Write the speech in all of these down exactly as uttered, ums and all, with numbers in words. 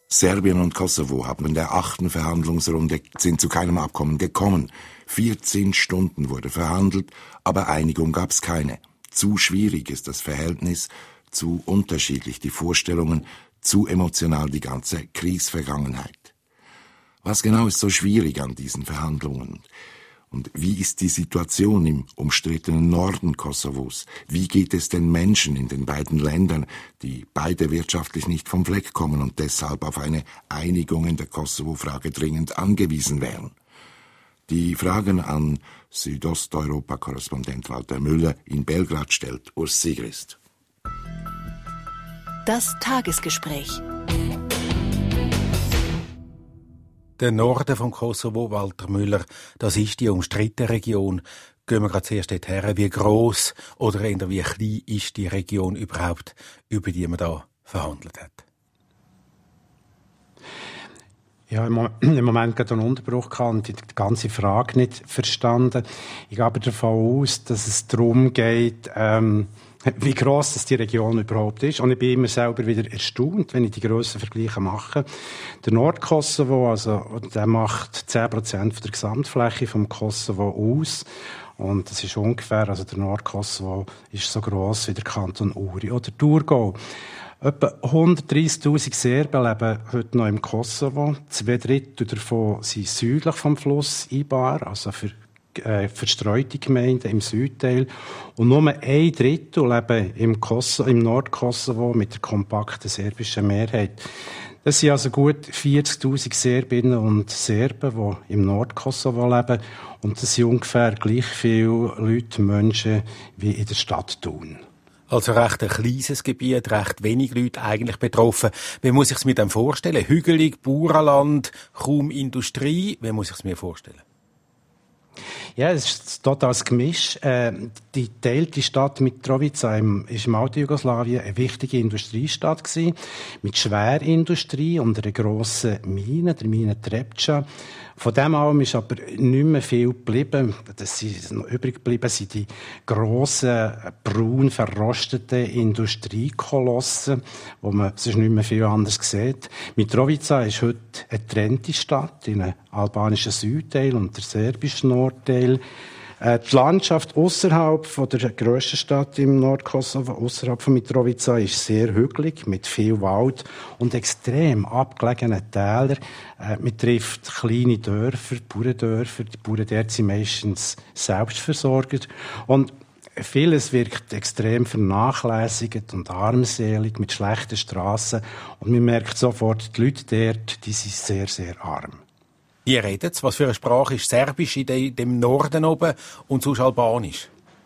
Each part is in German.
Serbien und Kosovo haben in der achten Verhandlungsrunde sind zu keinem Abkommen gekommen. vierzehn Stunden wurde verhandelt, aber Einigung gab's keine. Zu schwierig ist das Verhältnis, zu unterschiedlich die Vorstellungen, zu emotional die ganze Kriegsvergangenheit. Was genau ist so schwierig an diesen Verhandlungen? Und wie ist die Situation im umstrittenen Norden Kosovos? Wie geht es den Menschen in den beiden Ländern, die beide wirtschaftlich nicht vom Fleck kommen und deshalb auf eine Einigung in der Kosovo-Frage dringend angewiesen wären? Die Fragen an Südosteuropa-Korrespondent Walter Müller in Belgrad stellt Urs Sigrist. Das Tagesgespräch. Der Norden von Kosovo, Walter Müller, das ist die umstrittene Region. Gehen wir gerade zuerst dorthin. Wie gross oder eher wie klein ist die Region überhaupt, über die man da verhandelt hat? Ja, im Moment gerade einen Unterbruch gehabt und die ganze Frage nicht verstanden. Ich gehe aber davon aus, dass es darum geht, ähm, wie gross das die Region überhaupt ist. Und ich bin immer selber wieder erstaunt, wenn ich die Grössenvergleiche mache. Der Nordkosovo, also, der macht zehn Prozent der Gesamtfläche vom Kosovo aus. Und das ist ungefähr, also der Nordkosovo ist so gross wie der Kanton Uri oder Thurgau. Etwa hundertdreissigtausend Serben leben heute noch im Kosovo. Zwei Drittel davon sind südlich vom Fluss Ibar, also für äh, verstreute Gemeinden im Südteil. Und nur ein Drittel leben im, Kosovo, im Nordkosovo mit der kompakten serbischen Mehrheit. Das sind also gut vierzigtausend Serbinnen und Serben, die im Nordkosovo leben. Und das sind ungefähr gleich viele Leute, Menschen, wie in der Stadt Thun. Also recht ein kleines Gebiet, recht wenig Leute eigentlich betroffen. Wie muss ich es mir denn vorstellen? Hügelig, Bauernland, kaum Industrie. Wie muss ich es mir vorstellen? Ja, es ist total das Gemisch. Äh, die geteilte Stadt Mitrovica im, ist im alten Jugoslawien eine wichtige Industriestadt gewesen, mit Schwerindustrie und einer grossen Mine, der Mine Trepča. Von dem allem ist aber nicht mehr viel geblieben. Das ist noch übrig geblieben sind die grossen, braun verrosteten Industriekolossen, wo man sonst nicht mehr viel anders sieht. Mitrovica ist heute eine getrennte Stadt in einem albanischen Südteil und der serbischen Nordteil. Die Landschaft ausserhalb von der grössten Stadt im Nordkosovo, ausserhalb von Mitrovica, ist sehr hügelig, mit viel Wald und extrem abgelegenen Tälern. Äh, man trifft kleine Dörfer, Bauerndörfer. Die Bauern dort sind meistens selbstversorgt. Und vieles wirkt extrem vernachlässigt und armselig, mit schlechten Strassen. Und man merkt sofort, die Leute dort, die sind sehr, sehr arm. Wie redet es? Was für eine Sprache ist Serbisch in dem Norden oben und sonst Albanisch?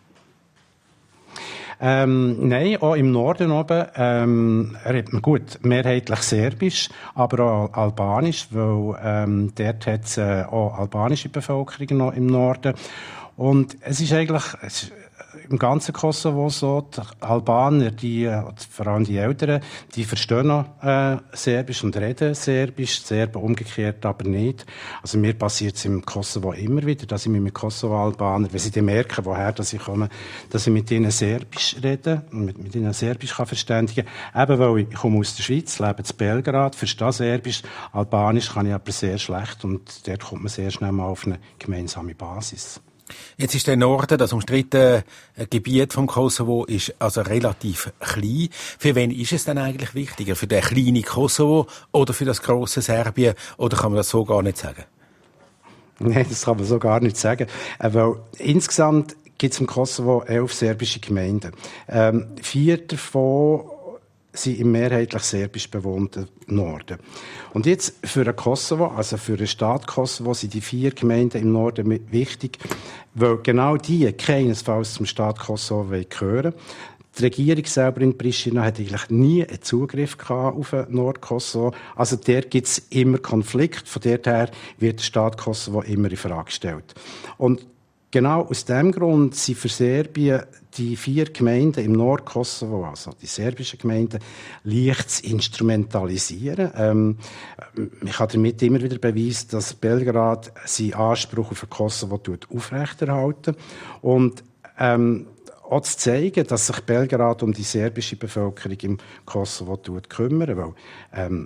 Ähm, nein, auch im Norden oben ähm, redet man gut mehrheitlich Serbisch, aber auch Albanisch, weil ähm, dort hat es äh, auch albanische Bevölkerung noch im Norden. Und es ist eigentlich es ist im ganzen Kosovo so, die Albaner, die, vor allem die Älteren, die verstehen noch äh, Serbisch und reden Serbisch, Serben umgekehrt aber nicht. Also mir passiert es im Kosovo immer wieder, dass ich mit den Kosovo-Albanern, wenn sie dann merken, woher dass ich komme, dass ich mit ihnen Serbisch rede und mit, mit ihnen Serbisch kann verständigen. Eben weil ich komme aus der Schweiz, lebe in Belgrad, verstehe Serbisch, Albanisch kann ich aber sehr schlecht und dort kommt man sehr schnell mal auf eine gemeinsame Basis. Jetzt ist der Norden, das umstrittene Gebiet vom Kosovo, ist also relativ klein. Für wen ist es denn eigentlich wichtiger? Für den kleinen Kosovo oder für das grosse Serbien? Oder kann man das so gar nicht sagen? Nein, das kann man so gar nicht sagen. Weil insgesamt gibt es im Kosovo elf serbische Gemeinden. Ähm, vier davon sind im mehrheitlich serbisch bewohnten Norden. Und jetzt für den Kosovo, also für den Staat Kosovo, sind die vier Gemeinden im Norden wichtig, weil genau die keinesfalls zum Staat Kosovo gehören. Die Regierung selber in Pristina hat eigentlich nie einen Zugriff gehabt auf den Nordkosovo. Also dort gibt es immer Konflikt. Von dort her wird der Staat Kosovo immer in Frage gestellt. Und genau aus dem Grund sind für Serbien die vier Gemeinden im Nordkosovo, also die serbischen Gemeinden, leicht zu instrumentalisieren. Ähm, man kann damit immer wieder beweisen, dass Belgrad seinen Anspruch auf Kosovo aufrechterhalten und ähm, auch zu zeigen, dass sich Belgrad um die serbische Bevölkerung im Kosovo kümmert, weil ähm,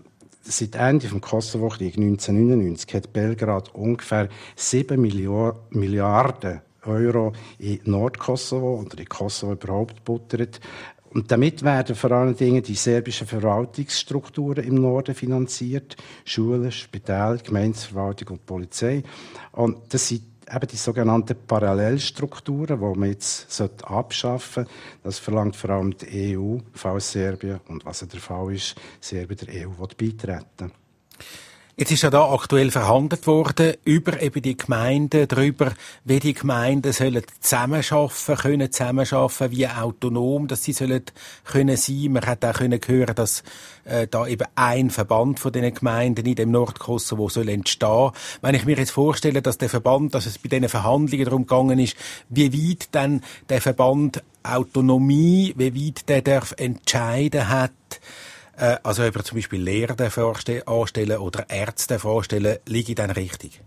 seit Ende des Kosovo-Krieg neunzehnhundertneunundneunzig hat Belgrad ungefähr sieben Milliarden Euro in Nordkosovo oder in Kosovo überhaupt gebuttert. Und damit werden vor allen Dingen die serbischen Verwaltungsstrukturen im Norden finanziert. Schulen, Spitäler, Gemeindeverwaltung und Polizei. Und das sind eben die sogenannten Parallelstrukturen, die man jetzt abschaffen sollte. Das verlangt vor allem die E U, falls Serbien, und was ja der Fall ist, Serbien der E U beitreten will. Jetzt ist ja da aktuell verhandelt worden über eben die Gemeinden, darüber, wie die Gemeinden sollen zusammenarbeiten können, zusammenarbeiten, wie autonom, dass sie sollen können sein. Man hat auch können hören, dass äh, da eben ein Verband von diesen Gemeinden in dem Nordkosovo soll entstehen. Wenn ich mir jetzt vorstelle, dass der Verband, dass es bei diesen Verhandlungen darum gegangen ist, wie weit dann der Verband Autonomie, wie weit der darf entscheiden hat, also ob er zum Beispiel Lehrer anstellen oder Ärzte vorstellen, liege ich dann richtig?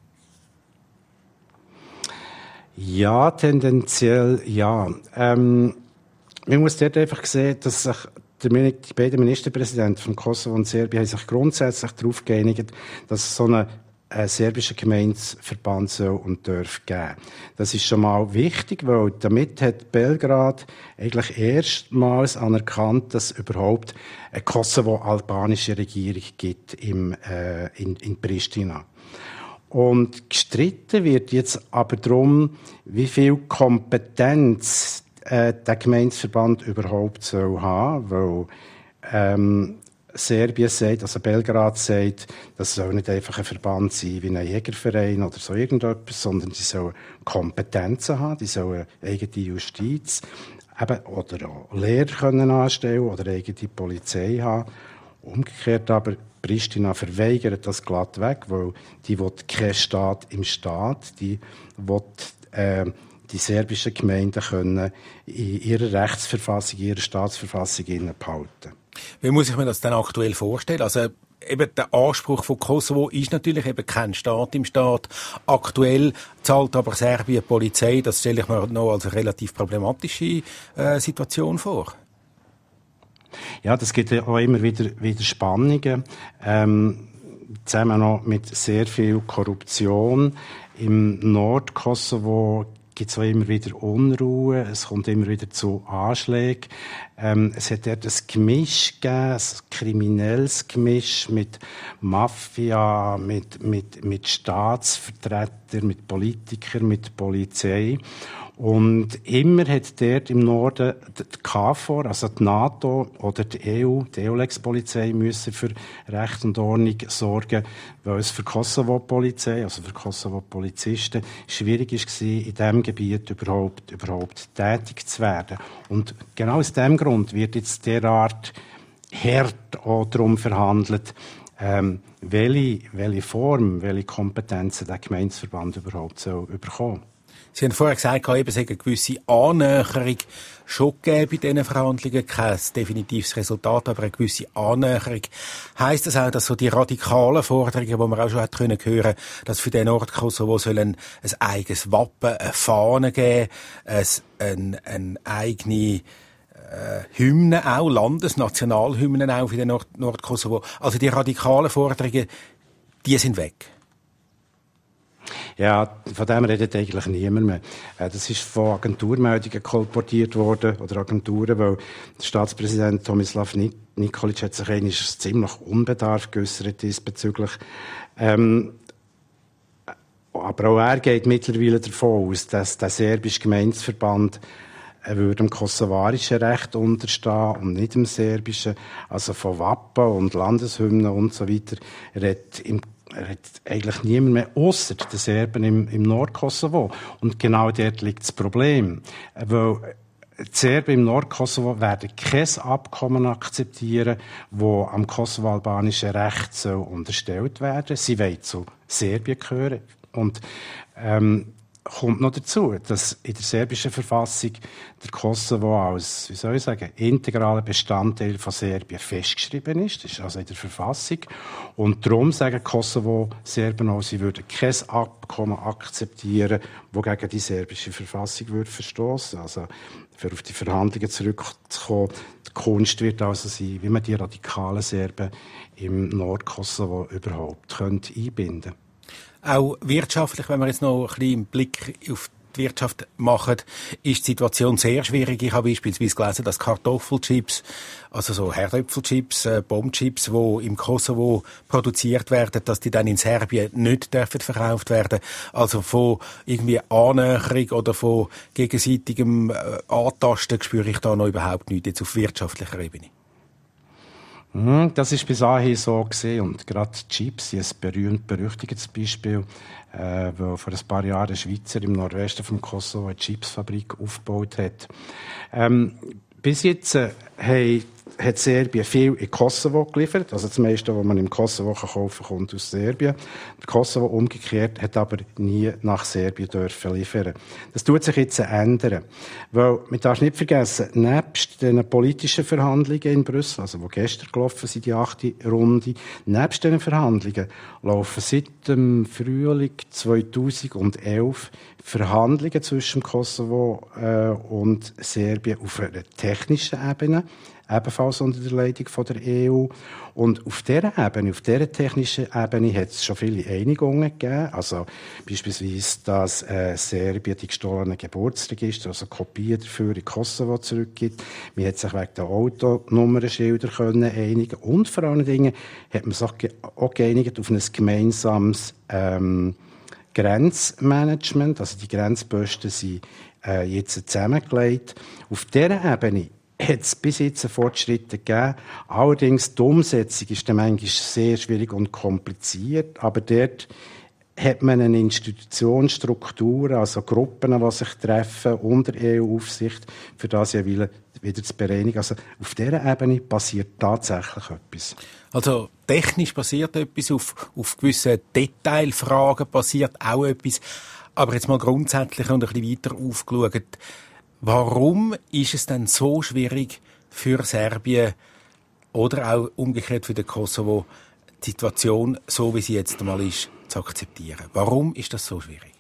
Ja, tendenziell ja. Ähm, man muss dort einfach sehen, dass sich die beiden Ministerpräsidenten von Kosovo und Serbien haben sich grundsätzlich darauf geeinigt, dass es so eine einen serbischen Gemeindeverband soll und darf geben. Das ist schon mal wichtig, weil damit hat Belgrad eigentlich erstmals anerkannt, dass es überhaupt eine kosovo-albanische Regierung gibt im, äh, in, in Pristina. Und gestritten wird jetzt aber darum, wie viel Kompetenz äh, der Gemeindeverband überhaupt soll haben, weil ähm, Serbien sagt, also Belgrad sagt, das soll nicht einfach ein Verband sein wie ein Jägerverein oder so irgendetwas, sondern die sollen Kompetenzen haben, die sollen eigene Justiz eben, oder auch Lehrer können anstellen oder eigene Polizei haben. Umgekehrt aber, Pristina verweigert das glatt weg, weil die will keinen Staat im Staat, die will äh, die serbischen Gemeinden können in ihrer Rechtsverfassung, in ihrer Staatsverfassung behalten. Wie muss ich mir das denn aktuell vorstellen? Also eben der Anspruch von Kosovo ist natürlich eben kein Staat im Staat. Aktuell zahlt aber Serbien Polizei. Das stelle ich mir noch als eine relativ problematische äh, Situation vor. Ja, das gibt ja auch immer wieder, wieder Spannungen. Ähm, zusammen noch mit sehr viel Korruption. Im Nordkosovo gibt es auch immer wieder Unruhe, es kommt immer wieder zu Anschlägen. Ähm, es hat dort ein Gemisch gegeben, ein kriminelles Gemisch mit Mafia, mit, mit, mit Staatsvertretern, mit Politikern, mit Polizei. Und immer hat dort im Norden die K F O R, also die NATO oder die E U, die EULEX-Polizei, müssen für Recht und Ordnung sorgen, weil es für Kosovo-Polizei, also für Kosovo-Polizisten, schwierig war, in diesem Gebiet überhaupt, überhaupt tätig zu werden. Und genau aus diesem Grund wird jetzt derart hart auch darum verhandelt, ähm, welche, welche Form, welche Kompetenzen der Gemeindeverband überhaupt so bekommen. Sie haben vorher gesagt, es hätte eine gewisse Annäherung schon gegeben bei diesen Verhandlungen. Kein definitives Resultat, aber eine gewisse Annäherung. Heisst das auch, dass so die radikalen Forderungen, die man auch schon hat hören können, dass für den Nordkosovo soll ein, ein eigenes Wappen, eine Fahne geben, ein, ein, ein eigene äh, Hymne auch, Landesnationalhymnen auch für den Nord- Nordkosovo. Also die radikalen Forderungen, die sind weg. Ja, von dem redet eigentlich niemand mehr. Das ist von Agenturmeldungen kolportiert worden, oder Agenturen, weil der Staatspräsident Tomislav Nikolic hat sich eigentlich ziemlich unbedarft geäussert diesbezüglich. Ähm, aber auch er geht mittlerweile davon aus, dass der serbische Gemeindeverband würde dem kosovarischen Recht unterstehen und nicht dem serbischen. Also von Wappen und Landeshymnen und so weiter redet im Er hat eigentlich niemand mehr, ausser den Serben im, im Nordkosovo. Und genau dort liegt das Problem. Weil die Serben im Nordkosovo werden kein Abkommen akzeptieren, das am kosovo-albanischen Recht soll unterstellt werden. Sie wollen zu Serbien gehören. Und, ähm, kommt noch dazu, dass in der serbischen Verfassung der Kosovo als, wie soll ich sagen, integraler Bestandteil von Serbien festgeschrieben ist. Das ist also in der Verfassung. Und darum sagen Kosovo-Serben auch, sie würden kein Abkommen akzeptieren, das gegen die serbische Verfassung würde verstoßen. Also, für auf die Verhandlungen zurückzukommen, die Kunst wird also sein, wie man die radikalen Serben im Nordkosovo überhaupt könnte einbinden könnte. Auch wirtschaftlich, wenn wir jetzt noch ein bisschen einen Blick auf die Wirtschaft machen, ist die Situation sehr schwierig. Ich habe beispielsweise gelesen, dass Kartoffelchips, also so Herdöpfelchips, äh, Bombchips, die im Kosovo produziert werden, dass die dann in Serbien nicht dürfen verkauft werden. Also von irgendwie Annäherung oder von gegenseitigem äh, Antasten spüre ich da noch überhaupt nichts, jetzt auf wirtschaftlicher Ebene. Das ist bis dahin so gesehen und gerade Chips sind ein berühmt berüchtigtes Beispiel, äh, wo vor ein paar Jahren ein Schweizer im Nordwesten vom Kosovo eine Chipsfabrik aufgebaut hat. Ähm, bis jetzt äh, hey, hat Serbien viel in Kosovo geliefert, also das meiste, was man im Kosovo kaufen kann, kommt aus Serbien. Der Kosovo umgekehrt hat aber nie nach Serbien dürfen liefern. Das tut sich jetzt ändern, weil man darf nicht vergessen, nebst den politischen Verhandlungen in Brüssel, also wo gestern gelaufen sind, die achte Runde, nebst den Verhandlungen laufen seit dem Frühling zweitausendelf Verhandlungen zwischen Kosovo äh, und Serbien auf einer technischen Ebene, ebenfalls unter der Leitung von der E U. Und auf dieser Ebene, auf dieser technischen Ebene hat es schon viele Einigungen gegeben. Also beispielsweise, dass äh, Serbien die gestohlenen Geburtsregister, also Kopien dafür in Kosovo zurückgibt. Man hat sich wegen der Autonummernschilder können einigen. Und vor allen Dingen hat man sich auch, ge- auch geeinigt auf ein gemeinsames ähm, Grenzmanagement. Also die Grenzposten sind äh, jetzt zusammengelegt. Auf dieser Ebene hat es bis jetzt Fortschritte gegeben. Allerdings die Umsetzung ist dann manchmal sehr schwierig und kompliziert. Aber dort hat man eine Institutionsstruktur, also Gruppen, die sich treffen unter E U-Aufsicht, für das ja wieder zu bereinigen. Also auf dieser Ebene passiert tatsächlich etwas. Also technisch passiert etwas, auf, auf gewissen Detailfragen passiert auch etwas. Aber jetzt mal grundsätzlich und ein bisschen weiter aufgeschaut. Warum ist es denn so schwierig für Serbien oder auch umgekehrt für den Kosovo, die Situation, so wie sie jetzt einmal ist, zu akzeptieren? Warum ist das so schwierig?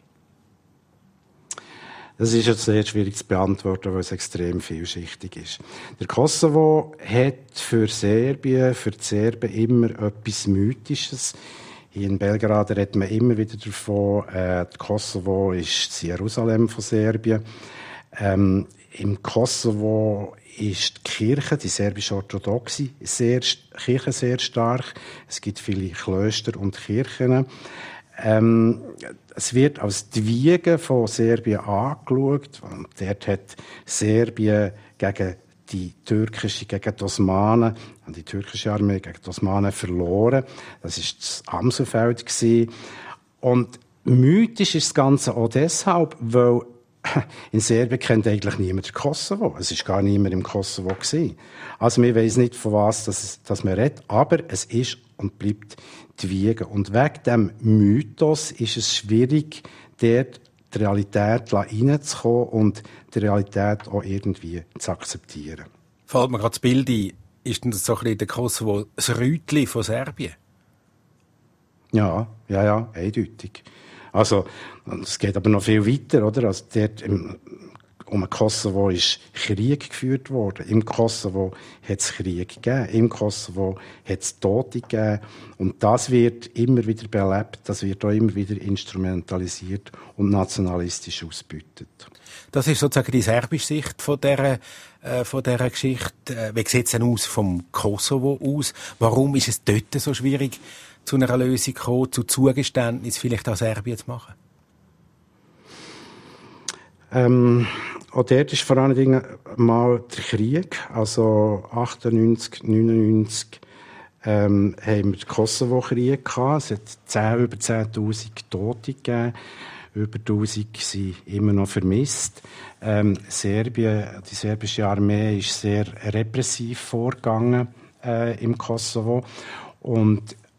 Das ist jetzt sehr schwierig zu beantworten, weil es extrem vielschichtig ist. Der Kosovo hat für Serbien, für die Serben immer etwas Mythisches. Hier in Belgrad redet man immer wieder davon, äh, Kosovo ist das Jerusalem von Serbien. Ähm, Im Kosovo ist die Kirche, die serbisch-orthodoxe sehr, Kirche sehr stark. Es gibt viele Klöster und Kirchen. Ähm, es wird als die Wiege von Serbien angeschaut. Und dort hat Serbien gegen die türkische, gegen die Osmanen, die türkische Armee gegen die Osmanen verloren. Das war das Amselfeld. Und mythisch ist das Ganze auch deshalb, weil in Serbien kennt eigentlich niemand den Kosovo. Es war gar niemand im Kosovo gewesen. Also wir weiss nicht, von was das, das man redet, aber es ist und bleibt die Wiege. Und wegen diesem Mythos ist es schwierig, dort die Realität reinzukommen und die Realität auch irgendwie zu akzeptieren. Fällt mir gerade das Bild ein, ist denn das so ein bisschen der Kosovo das Rütli von Serbien? Ja, ja, ja, eindeutig. Also, es geht aber noch viel weiter, oder? Also, dort im, um den Kosovo ist Krieg geführt worden. Im Kosovo hat es Krieg gegeben. Im Kosovo hat es Tote gegeben. Und das wird immer wieder belebt. Das wird auch immer wieder instrumentalisiert und nationalistisch ausgebeutet. Das ist sozusagen die serbische Sicht von dieser, äh, von dieser Geschichte. Wie sieht es denn aus vom Kosovo aus? Warum ist es dort so schwierig, zu einer Lösung kommen, zu Zugeständnis vielleicht an Serbien zu machen? Ähm, auch dort ist vor allen Dingen mal der Krieg. Also achtundneunzig, neunundneunzig ähm, haben wir den Kosovo-Krieg gehabt. Es hat zehn, über zehntausend Tote gegeben. Über tausend sind immer noch vermisst. Ähm, Serbien, die serbische Armee ist sehr repressiv vorgegangen äh, im Kosovo. Und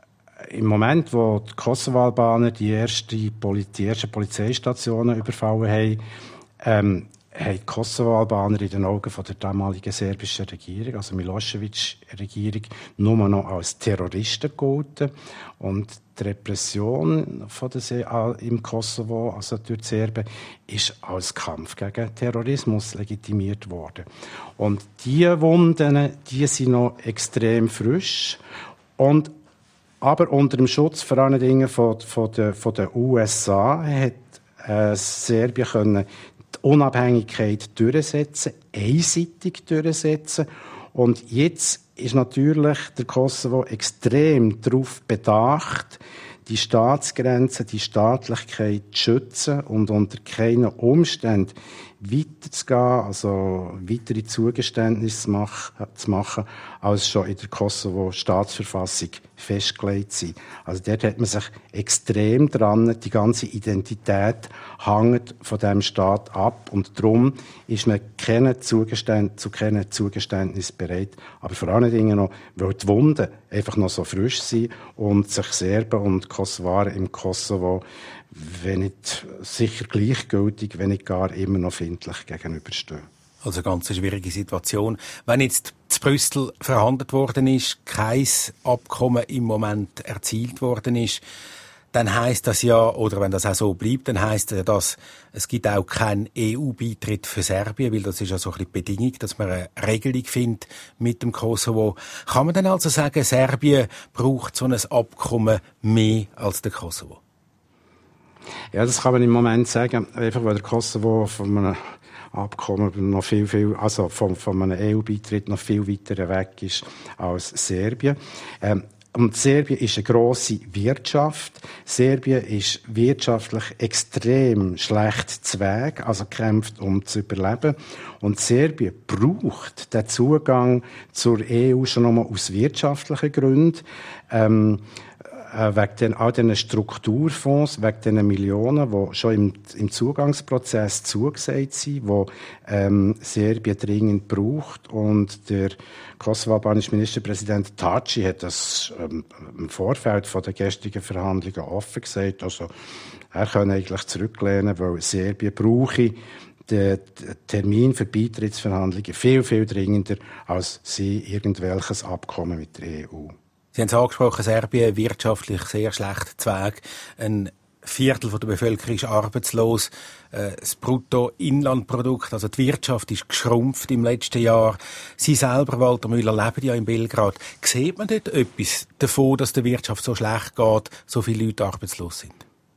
im Moment, wo die Kosovo-Albaner die, erste, die ersten Polizeistationen überfallen haben, ähm, haben die Kosovo-Albaner in den Augen von der damaligen serbischen Regierung, also Milosevic-Regierung, nur noch als Terroristen gegolten. Und die Repression von der Se- im Kosovo, also durch die Serben, ist als Kampf gegen Terrorismus legitimiert worden. Und diese Wunden, die sind noch extrem frisch. Und aber unter dem Schutz vor allen Dingen von, von, der, von den U S A hat äh, Serbien können die Unabhängigkeit durchsetzen, einseitig durchsetzen. Und jetzt ist natürlich der Kosovo extrem darauf bedacht, die Staatsgrenzen, die Staatlichkeit zu schützen und unter keinen Umständen weiterzugehen, also weitere Zugeständnisse zu machen, als schon in der Kosovo-Staatsverfassung festgelegt sind. Also dort hat man sich extrem dran, die ganze Identität hängt von diesem Staat ab und darum ist man keine Zugeständ- zu keinen Zugeständnissen bereit. Aber vor allen Dingen noch, weil die Wunden einfach noch so frisch sind und sich Serben und Kosovaren im Kosovo, wenn nicht sicher gleichgültig, wenn nicht gar immer noch findlich gegenüberstehen. Also eine ganz schwierige Situation. Wenn jetzt zu Brüssel verhandelt worden ist, kein Abkommen im Moment erzielt worden ist, dann heisst das ja, oder wenn das auch so bleibt, dann heisst das, dass es gibt auch keinen E U-Beitritt für Serbien, weil das ist ja so ein bisschen die Bedingung, dass man eine Regelung findet mit dem Kosovo. Kann man dann also sagen, Serbien braucht so ein Abkommen mehr als der Kosovo? Ja, das kann man im Moment sagen, einfach weil der Kosovo von einem Abkommen noch viel, viel, also von, von einem E U-Beitritt noch viel weiter weg ist als Serbien. Ähm, Und Serbien ist eine grosse Wirtschaft. Serbien ist wirtschaftlich extrem schlecht zu Weg, also kämpft, um zu überleben. Und Serbien braucht den Zugang zur E U schon einmal aus wirtschaftlichen Gründen. Ähm, wegen den, all diesen Strukturfonds, wegen diesen Millionen, die schon im, im Zugangsprozess zugesagt sind, die ähm, Serbien dringend braucht. Und der kosovo-albanische Ministerpräsident Thaci hat das ähm, im Vorfeld von der gestrigen Verhandlungen offen gesagt. Also, er kann eigentlich zurücklehnen, weil Serbien brauche den Termin für Beitrittsverhandlungen viel, viel dringender, als sie irgendwelches Abkommen mit der E U. Sie haben es angesprochen, Serbien wirtschaftlich sehr schlecht zu Weg. Ein Viertel der Bevölkerung ist arbeitslos. Das Bruttoinlandprodukt, also die Wirtschaft, ist geschrumpft im letzten Jahr. Sie selber, Walter Müller, leben ja in Belgrad. Sieht man dort etwas davon, dass der Wirtschaft so schlecht geht, so viele Leute arbeitslos sind?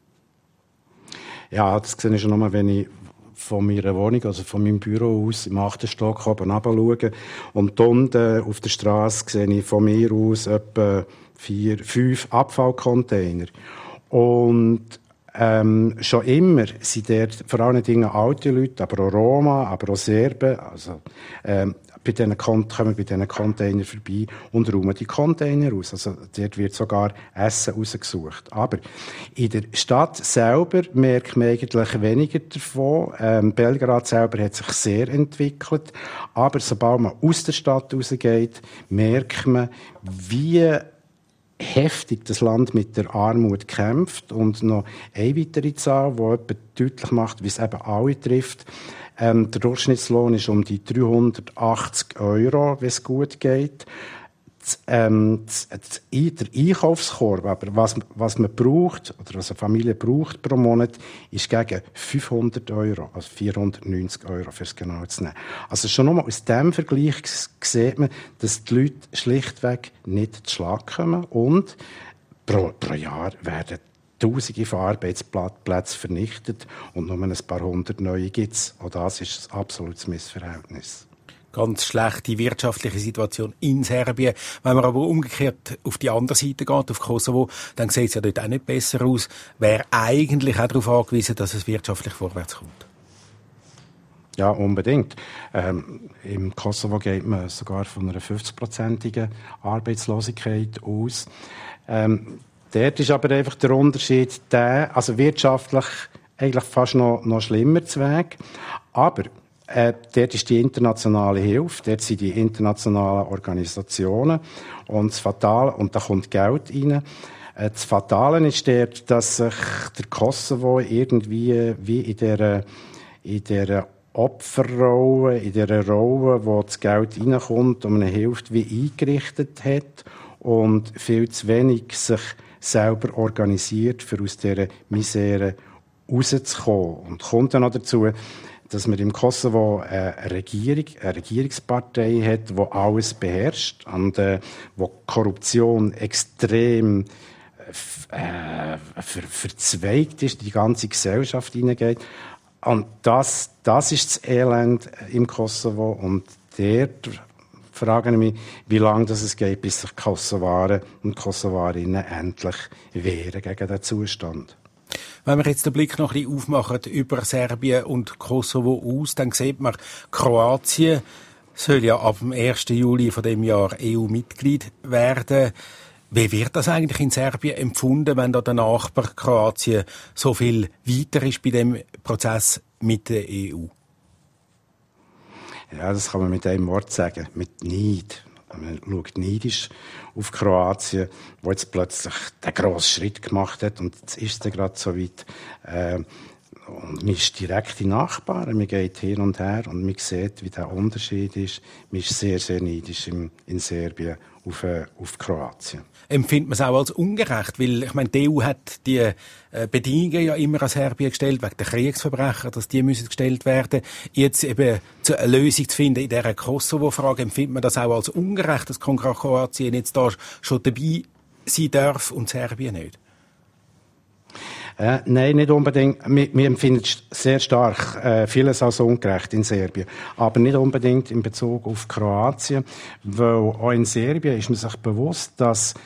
Ja, das sehe ich schon nochmal, wenn ich von meiner Wohnung, also von meinem Büro aus, im achten Stock oben runterschaue. Und unten auf der Straße sehe ich von mir aus etwa vier, fünf Abfallcontainer. Und ähm, schon immer sind dort vor allen Dingen alte Leute, aber auch Roma, aber auch Serben, also ähm, bei diesen kommen bei diesen Containern vorbei und räumen die Container aus. Also dort wird sogar Essen rausgesucht. Aber in der Stadt selber merkt man eigentlich weniger davon. Ähm, Belgrad selber hat sich sehr entwickelt. Aber sobald man aus der Stadt rausgeht, merkt man, wie heftig das Land mit der Armut kämpft. Und noch eine weitere Zahl, die etwa deutlich macht, wie es eben alle trifft. Ähm, der Durchschnittslohn ist um die dreihundertachtzig Euro, wenn es gut geht. Das, ähm, das, das, der Einkaufskorb, aber was, was man braucht, oder was eine Familie braucht pro Monat, ist gegen fünfhundert Euro, also vierhundertneunzig Euro, fürs genau zu nehmen. Also schon nochmal aus diesem Vergleich sieht man, dass die Leute schlichtweg nicht zu Schlag kommen und pro, pro Jahr werden Tausende von Arbeitsplätzen vernichtet und nur ein paar hundert neue gibt es. Auch das ist ein absolutes Missverhältnis. Ganz schlechte wirtschaftliche Situation in Serbien. Wenn man aber umgekehrt auf die andere Seite geht, auf Kosovo, dann sieht es ja dort auch nicht besser aus. Wäre eigentlich auch darauf angewiesen, dass es wirtschaftlich vorwärts kommt. Ja, unbedingt. Ähm, Im Kosovo geht man sogar von einer fünfzig-prozentigen Arbeitslosigkeit aus. Ähm, Dort ist aber einfach der Unterschied der, also wirtschaftlich eigentlich fast noch, noch schlimmer zu Weg. Aber äh, dort ist die internationale Hilfe, dort sind die internationalen Organisationen und das Fatale, und da kommt Geld rein. Das Fatale ist der, dass sich der Kosovo irgendwie wie in der, in der Opferrolle, in der Rolle, wo das Geld reinkommt und man hilft, wie eingerichtet hat und viel zu wenig sich selber organisiert, für aus dieser Misere rauszukommen. Und kommt dann noch dazu, dass man im Kosovo eine Regierung, eine Regierungspartei hat, die alles beherrscht und äh, wo Korruption extrem äh, ver, verzweigt ist, die ganze Gesellschaft hineingeht. Und das, das ist das Elend im Kosovo. Und dort frage ich mich, wie lange das es geht, bis sich Kosovaren und Kosovarinnen endlich wehren gegen den Zustand. Wenn wir jetzt den Blick noch ein bisschen aufmachen über Serbien und Kosovo aus, dann sieht man, Kroatien soll ja ab dem ersten Juli von dem Jahr E U-Mitglied werden. Wie wird das eigentlich in Serbien empfunden, wenn da der Nachbar Kroatien so viel weiter ist bei dem Prozess mit der E U? Ja, das kann man mit einem Wort sagen, mit Neid. Man schaut neidisch auf Kroatien, wo jetzt plötzlich den grossen Schritt gemacht hat und jetzt ist es gerade so weit. Äh, und man ist direkte Nachbarn, man geht hin und her und man sieht, wie der Unterschied ist. Man ist sehr, sehr neidisch in, in Serbien auf, äh, auf Kroatien. Empfindet man es auch als ungerecht? Weil, ich meine, die E U hat die äh, Bedingungen ja immer an Serbien gestellt, wegen der Kriegsverbrecher, dass die müssen gestellt werden. Jetzt eben zu eine Lösung zu finden in dieser Kosovo-Frage, empfindet man das auch als ungerecht, dass Kroatien jetzt da schon dabei sein darf und Serbien nicht? Äh, nein, nicht unbedingt. Wir, wir empfinden sehr stark äh, vieles als ungerecht in Serbien. Aber nicht unbedingt in Bezug auf Kroatien. Weil auch in Serbien ist man sich bewusst, dass,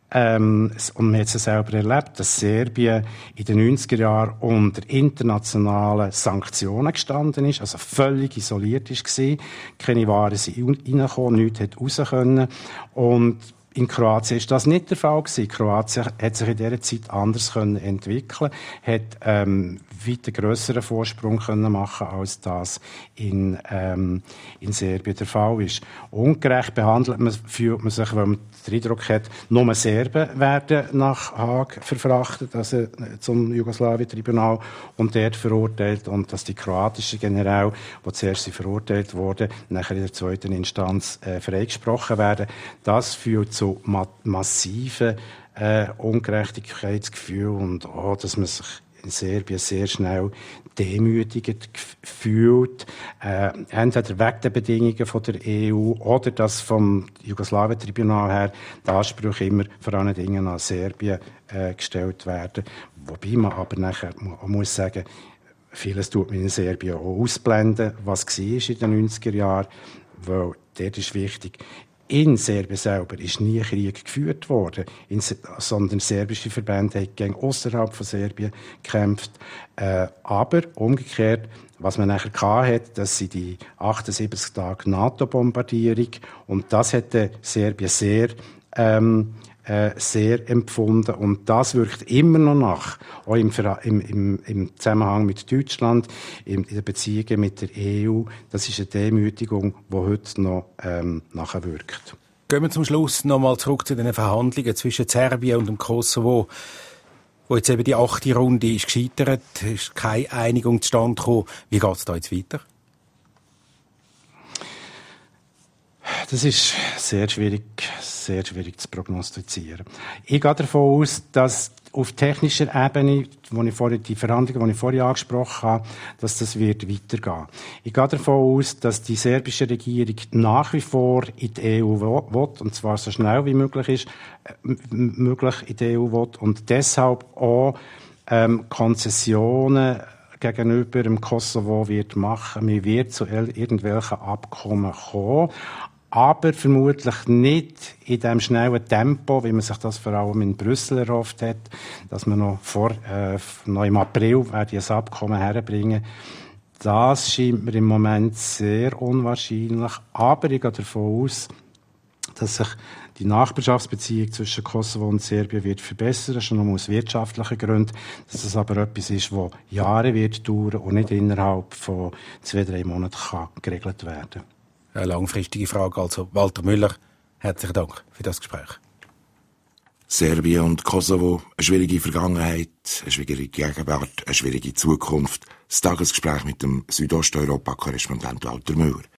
ähm, und man hat es selber erlebt, dass Serbien in den neunziger Jahren unter internationalen Sanktionen gestanden ist, also völlig isoliert ist gewesen. Keine Waren sind reingekommen, nichts hat raus können. Und in Kroatien ist das nicht der Fall gewesen. Kroatien hat sich in dieser Zeit anders können entwickeln, hat ähm, weit grösseren Vorsprung können machen, als das in, ähm, in Serbien der Fall ist. Ungerecht behandelt man, fühlt man sich, weil man den Eindruck hat, nur Serben werden nach Haag verfrachtet, also zum Jugoslawien-Tribunal und dort verurteilt, und dass die kroatischen Generäle, die zuerst verurteilt wurden, nachher in der zweiten Instanz äh, freigesprochen werden. Das führt zu ma- massiven äh, Ungerechtigkeitsgefühl und auch, dass man sich in Serbien sehr schnell demütigend fühlt, äh, entweder wegen der Bedingungen von der E U oder dass vom Jugoslawien-Tribunal her die Ansprüche immer vor allen Dingen an Serbien äh, gestellt werden. Wobei man aber nachher auch muss sagen, vieles tut man in Serbien auch ausblenden, was war in den neunziger Jahren, weil dort ist wichtig, in Serbien selber ist nie Krieg geführt worden, in, sondern serbische Verbände haben gegen außerhalb von Serbien gekämpft. Äh, aber umgekehrt, was man nachher hatte, das sind die achtundsiebzig Tage NATO-Bombardierung, und das hätte Serbien sehr ähm, äh, sehr empfunden, und das wirkt immer noch nach, auch im, im, im, im Zusammenhang mit Deutschland, in, in den Beziehungen mit der E U. Das ist eine Demütigung, die heute noch ähm, nachwirkt. Gehen wir zum Schluss noch mal zurück zu den Verhandlungen zwischen Serbien und dem Kosovo, wo jetzt eben die achte Runde ist gescheitert, ist keine Einigung zustande gekommen. Wie geht es da jetzt weiter? Das ist sehr schwierig, sehr schwierig zu prognostizieren. Ich gehe davon aus, dass auf technischer Ebene, wo ich vorher, die Verhandlungen, die ich vorher angesprochen habe, dass das wird weitergehen. Ich gehe davon aus, dass die serbische Regierung nach wie vor in die E U will, und zwar so schnell wie möglich ist, äh, möglich in die E U will, und deshalb auch ähm, Konzessionen gegenüber dem Kosovo wird machen. Man wird zu irgendwelchen Abkommen kommen, aber vermutlich nicht in dem schnellen Tempo, wie man sich das vor allem in Brüssel erhofft hat, dass man noch vor, äh, noch im April dieses Abkommen herbringen. Das scheint mir im Moment sehr unwahrscheinlich, aber ich gehe davon aus, dass sich die Nachbarschaftsbeziehung zwischen Kosovo und Serbien wird verbessern, schon nur aus wirtschaftlichen Gründen, dass das aber etwas ist, das Jahre wird dauern und nicht innerhalb von zwei, drei Monaten kann geregelt werden. Eine langfristige Frage. Also Walter Müller, herzlichen Dank für das Gespräch. Serbien und Kosovo, eine schwierige Vergangenheit, eine schwierige Gegenwart, eine schwierige Zukunft. Das Tagesgespräch mit dem Südosteuropa-Korrespondent Walter Müller.